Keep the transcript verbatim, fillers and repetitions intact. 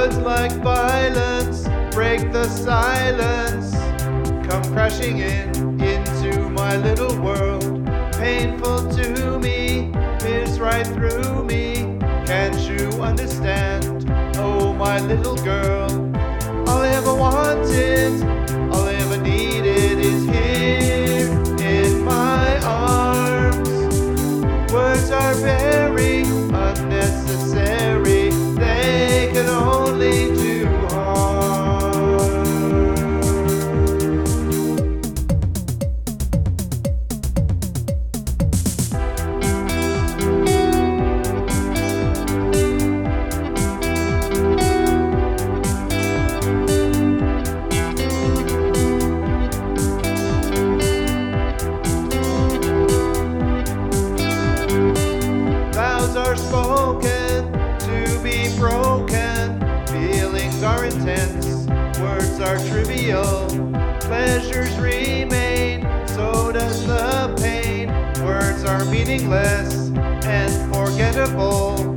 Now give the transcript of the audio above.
Words like violence break the silence, come crashing in into my little world. Painful to me, pierce right through me. Can't you understand? Oh, my little girl. All I ever wanted, all I ever needed is here in my arms. Words are very unnecessary, they can only do harm. Vows are spoken to be broken, feelings are intense, words are trivial, pleasures remain, so does the pain. Words are meaningless and forgettable,